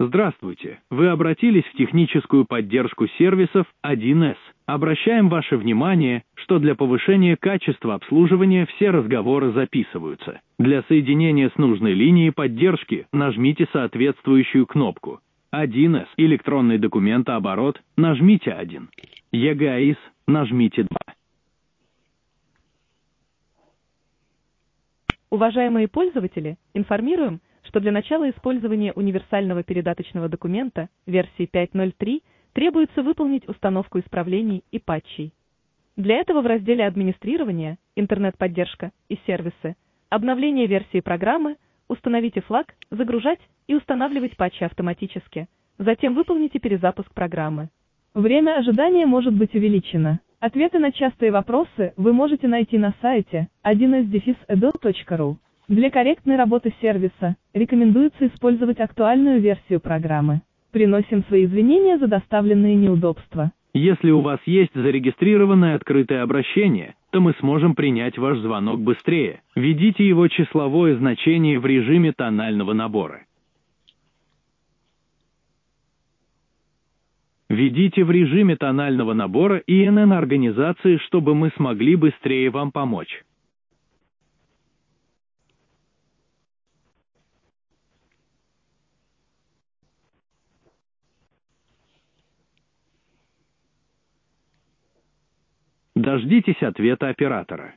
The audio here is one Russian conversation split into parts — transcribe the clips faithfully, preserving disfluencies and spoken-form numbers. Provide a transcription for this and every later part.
Здравствуйте. Вы обратились в техническую поддержку сервисов один эс. Обращаем ваше внимание, что для повышения качества обслуживания все разговоры записываются. Для соединения с нужной линией поддержки нажмите соответствующую кнопку. один эс. Электронный документооборот. Нажмите один. ЕГАИС. Нажмите два. Уважаемые пользователи, информируем, что для начала использования универсального передаточного документа версии пять точка ноль три требуется выполнить установку исправлений и патчей. Для этого в разделе «Администрирование», «Интернет-поддержка» и «Сервисы», «Обновление версии программы» установите флаг «Загружать» и устанавливать патчи автоматически. Затем выполните перезапуск программы. Время ожидания может быть увеличено. Ответы на частые вопросы вы можете найти на сайте один эс дефис эдо точка ру. Для корректной работы сервиса рекомендуется использовать актуальную версию программы. Приносим свои извинения за доставленные неудобства. Если у вас есть зарегистрированное открытое обращение, то мы сможем принять ваш звонок быстрее. Введите его числовое значение в режиме тонального набора. Введите в режиме тонального набора и эн эн организации, чтобы мы смогли быстрее вам помочь. Дождитесь ответа оператора.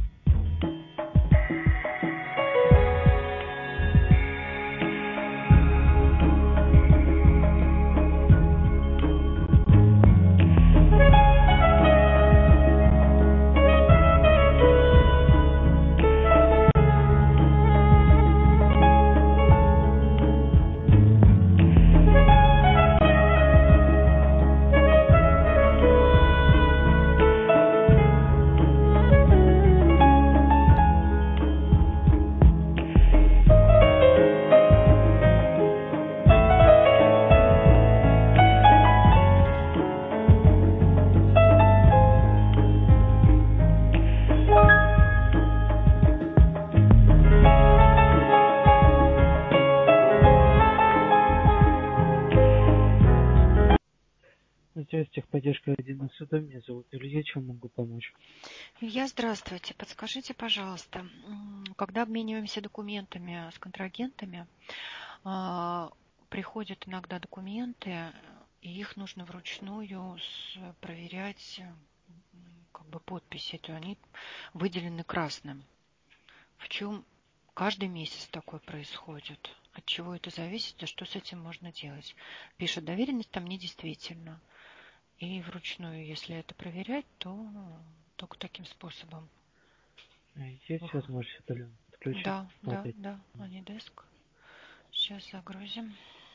Здравствуйте, техподдержка один эс эдо. Меня зовут Илья, чем могу помочь? Илья, здравствуйте. Подскажите, пожалуйста, м, когда обмениваемся документами с контрагентами, а, приходят иногда документы, и их нужно вручную с- проверять, м, как бы подписи, то они выделены красным. В чем каждый месяц такое происходит? От чего это зависит и что с этим можно делать? Пишет, доверенность там недействительна. И вручную, если это проверять, то только таким способом. Есть Ух. возможность удаленно подключить? Да, да, Смотреть. да, Анидеск. Сейчас загрузим.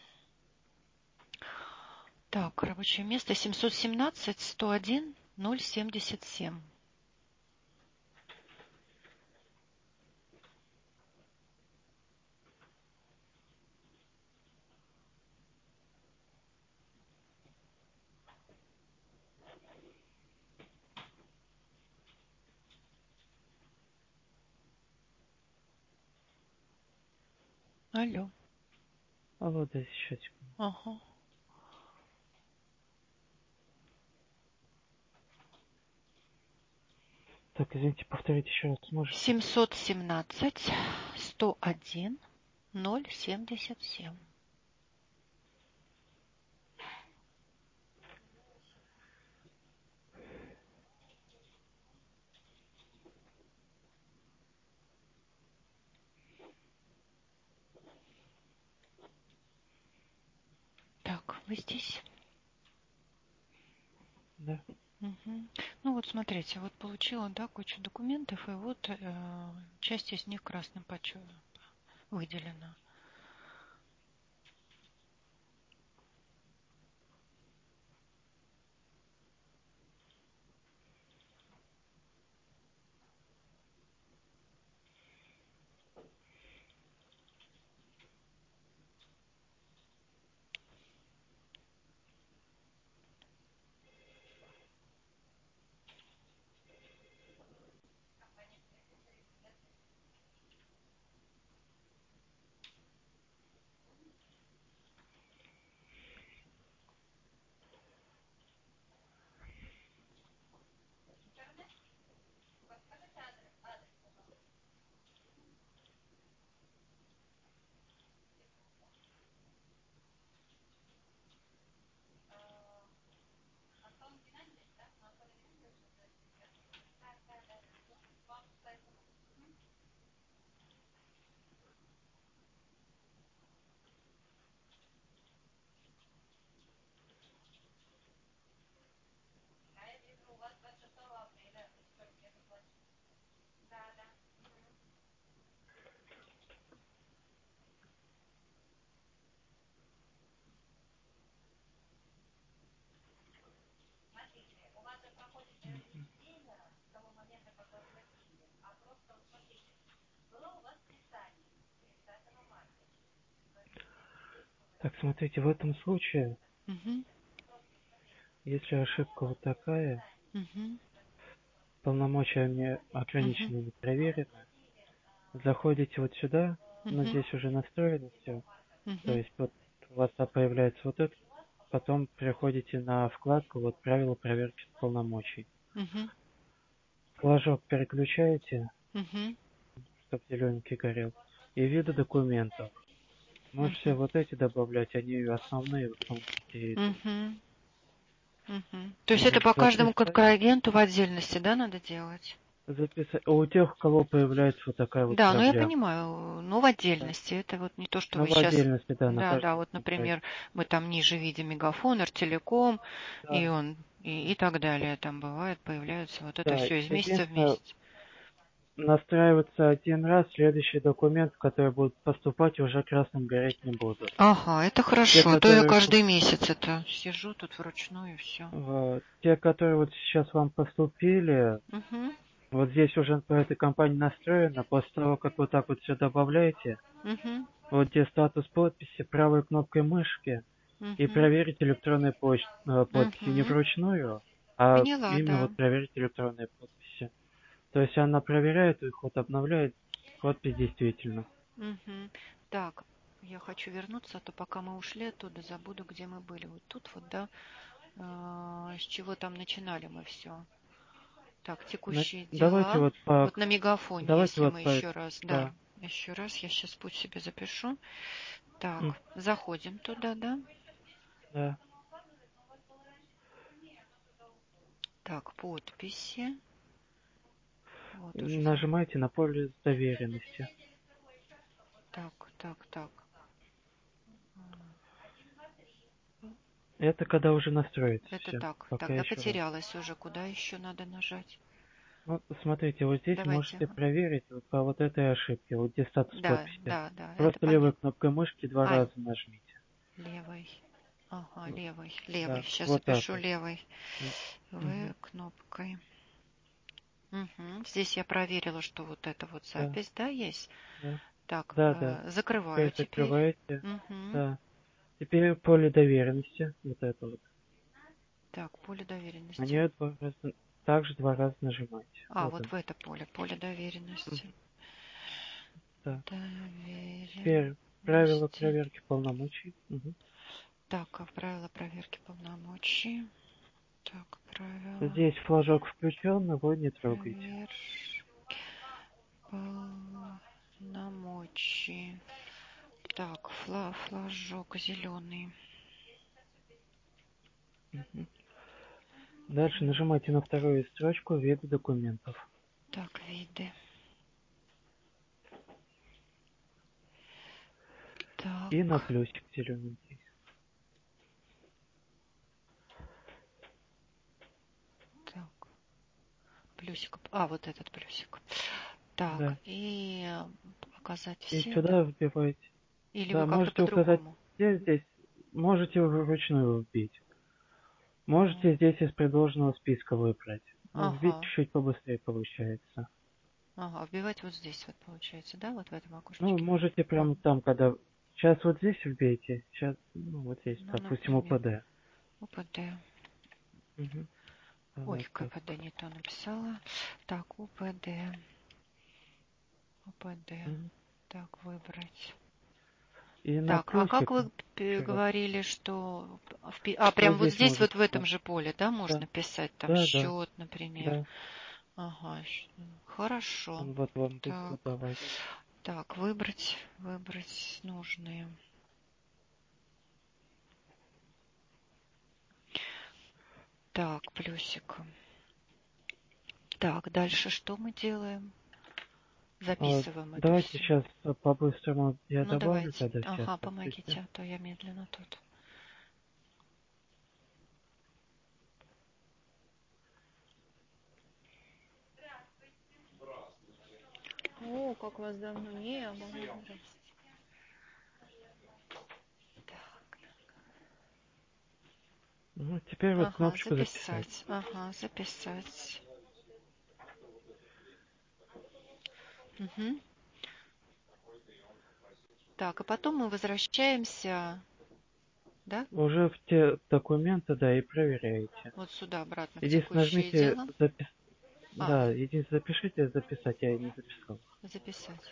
Так, рабочее место семьсот семнадцать сто один ноль семьдесят семь. Алло. Алло, да, сейчас. Ага. Так, извините, повторите еще раз, можете? семьсот семнадцать сто один ноль семьдесят семь. Так, вы здесь? Да. Угу. Ну вот смотрите, вот получила, да, кучу документов, и вот э, часть из них красным патчом выделена. Так, смотрите, в этом случае, Угу. если ошибка вот такая, Угу. полномочиями Угу. ограниченными проверено, заходите вот сюда, но Угу. здесь уже настроено все. То Угу. есть вот у вас там появляется вот это, потом переходите на вкладку вот правила проверки полномочий. Угу. Флажок переключаете, Угу. чтобы зелененький горел, и виды документов. Можете Угу. вот эти добавлять, они основные в основном такие идут. Угу. Угу. То есть это Вот, по каждому записать, контрагенту в отдельности, да, надо делать? записать. А у тех, у кого появляется вот такая вот Да, ну я проблема, понимаю, но в да. отдельности. Это вот не то, что Но вы в сейчас... отдельности, да, на Да, да, каждом вот, контрагенте. например, мы там ниже видим мегафон, Артелеком, и Да, он, и, и так далее. Там бывает, появляются вот это да. все из месяца в Единственное, месяц. настраиваться один раз, следующие документы, которые будут поступать, уже красным гореть не будут. Ага, это Те, хорошо. А то я которые, каждый месяц это сижу тут вручную и все. вот, те, которые вот сейчас вам поступили, Угу, вот здесь уже по этой компании настроено, после того, как вот так вот все добавляете, угу, вот где статус подписи, правой кнопкой мышки, и угу, проверить электронные поч- э, подписи не угу. вручную, а Поняла, именно да. вот проверить электронные подписи. То есть она проверяет их, вот обновляет, подпись действительно. Угу. Так, я хочу вернуться, а то пока мы ушли оттуда, забуду, где мы были. Вот тут вот, да, а, с чего там начинали мы все. Так, Значит, текущие давайте дела. вот по, Вот на мегафоне, давайте если вот мы по, еще раз, да, да, еще раз, я сейчас путь себе запишу. м, Так, заходим туда, да. да, Так, подписи. Вот уже. за- нажимайте на поле доверенности. Так, так, так. Это когда уже настроится Это все. так. Пока Тогда еще раз. потерялась уже. Куда еще надо нажать? Ну, смотрите, вот здесь Давайте. можете проверить вот по вот этой ошибке, вот где статус Да, подписи. да, да, это Просто левой понятно. кнопкой мышки два Ай, раза нажмите. левой. Ага, левой, левой. Да, Сейчас вот так запишу вот. левой. М, В мгм. кнопкой. Угу. Здесь я проверила, что вот эта вот Да, запись, да, есть. да, Так, да, да. э, закрываю Теперь теперь. закрываете. Угу. Да. Теперь поле доверенности. Вот это вот. Так, поле На доверенности. нее два раза, также два раза нажимайте. А, Вот вот он. в это поле, поле М, доверенности. да. Теперь правила Доверенности. проверки полномочий. Мгм. Так, а правила проверки полномочий. Так, правила Здесь флажок включен, его не трогайте. проверки полномочий. Так, фла флажок зеленый. Мгм. Дальше нажимайте на вторую строчку «Виды документов». Так, виды. И на Так, плюсик зелененький. так. Плюсик. А, вот этот плюсик. Так, Да. и показать И все, да? сюда вбиваете. Или вы Да, как-то можете указать по-другому? здесь, здесь. Можете вручную вбить. М, Можете здесь из предложенного списка выбрать. Ну, вбить Ага, чуть-чуть побыстрее получается. ага, вбивать вот здесь вот получается, да, вот в этом Ну, окошечке? можете прямо там, когда... Сейчас вот здесь вбейте. Сейчас, ну, вот здесь, Ну, допустим, например, УПД. УПД. Угу. Ой, Вот так КПД вот. не то написала. Так, УПД. УПД. Мгм. Так, выбрать. И на Так, а как плюсик вы п- еще раз. говорили, что... в пи- А, Вот прям вот здесь здесь, вот можете, в этом да. же поле, да, Да, можно писать там да, да, счет, например? да. Ага, щ- хорошо. Он вот вам будет Так, выдавать. так, выбрать, выбрать нужные. Так, плюсик. Так, дальше что мы делаем? А, Записываем это давайте все. сейчас по-быстрому я Ну, добавлю давайте. тогда сейчас. Ага, Подождите. помогите, а то я медленно тут. О, как вас давно не было. Здрасте. Так. Ну, теперь вот Ага, кнопочку записать. записать. Ага, записать. Угу. Так, а потом мы возвращаемся да? Уже в те документы, да, и проверяете. Вот сюда обратно в Единственное, текущее нажмите дело. запис... А, Да, единственное, запишите, записать, я не записал. записать.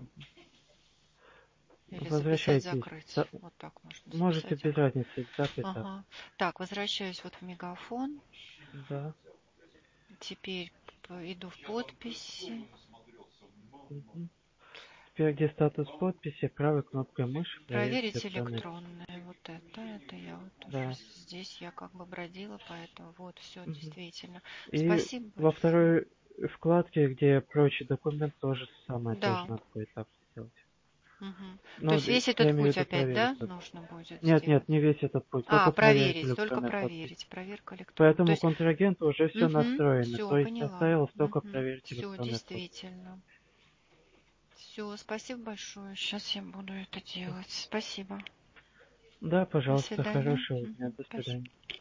Или записать, Возвращайтесь. закрыть. Со- Вот так можно Можете записать, без закрыть. разницы, так и так. Ага. Так, возвращаюсь вот в Мегафон. Да. Теперь п- иду в подписи. Мгм. Теперь, где статус подписи, правой кнопкой мыши проверить Проверить электронный. электронные. Вот это, это я вот уже Да. здесь я как бы бродила, поэтому вот все Мгм. действительно. И Спасибо во большое. второй вкладке, где прочий документ, тоже самое, тоже Да. надо будет так сделать. Мгм. То Ну, есть весь я этот имею в путь виду опять, проверить. да, только. нужно будет Нет, нет, сделать? не весь этот путь, А, только проверить проверить, только электронную подпись. проверить, проверка электронная. То Поэтому есть, контрагенту уже все угу, настроено, все, то есть поняла. осталось только Угу. проверить Все, электронную подпись. действительно. Все, спасибо большое. Сейчас я буду это делать. Спасибо. Да, До пожалуйста, свидания. хорошего дня, Мгм. до Спасибо. свидания.